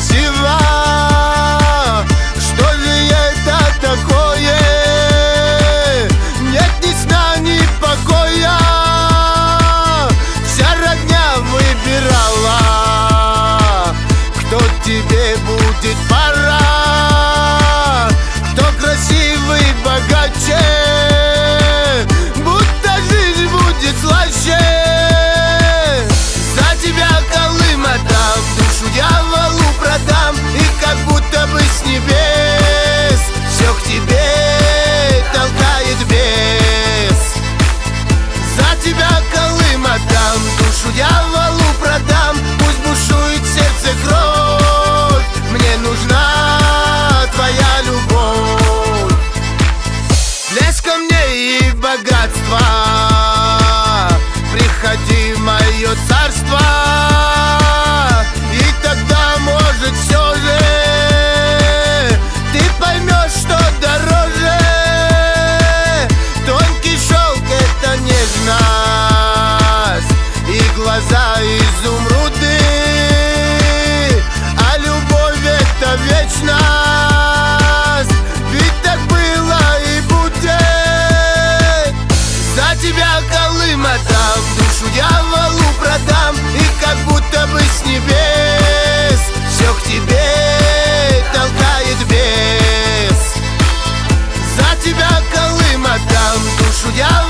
красиво. Что же это такое? Нет ни сна, ни покоя. Вся родня выбирала, кто тебе будет пора, кто красивый, богаче, будто жизнь будет слаще. За тебя Колым отдам, душу дьяволу продам, и как будто бы с небес все к тебе толкает бес. За тебя Колым отдам, душу дьяволу продам, пусть бушует в сердце кровь, мне нужна твоя любовь. Блеск камней и богатство, приходи в мое царство, и тогда, может, все же ты поймешь, что дороже. Тонкий шелк — это нежность, и глаза изумруды, а любовь — это вечность. Ведь так было и будет. За тебя Колым отдам, душу дьяволу продам, и как будто бы с небес все к тебе толкает бес. За тебя Колым отдам, душу дьяволу